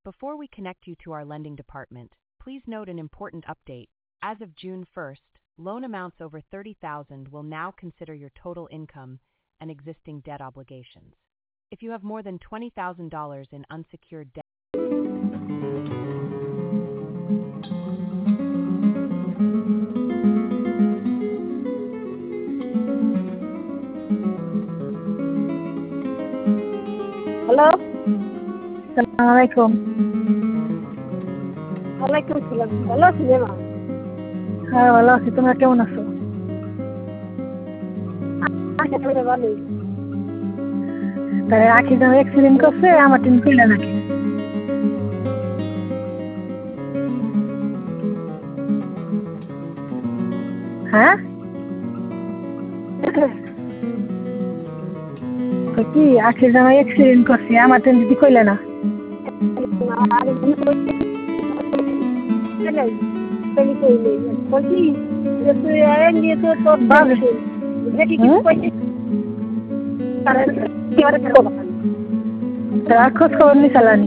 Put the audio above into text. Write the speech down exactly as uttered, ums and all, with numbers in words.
Before we connect you to our lending department, please note an important update. As of June first, loan amounts over thirty thousand dollars will now consider your total income and existing debt obligations. If you have more than twenty thousand dollars in unsecured debt, hello, আসসালামু আলাইকুম। ওয়ালাইকুম সালাম। ভালো আছি রে মা? হ্যাঁ ভালো আছি, তোমরা কেমন আছো? আচ্ছা, তোমরা ভালোই। তাই আখি যখন অ্যাক্সিডেন্ট করছে আমার টিম কইলা নাকি? হ্যাঁ তো কি আখি যখন অ্যাক্সিডেন্ট করছে আমার টিম দিদি কইলা না? আর কি করছিস? তুমি কইলে বলছি যে তুই আইন দিয়ে তো তোর বাজে। দেখি কি কইছিস? তাহলে কি আর করব? তার খোঁজ খবর নিয়ে চালানি।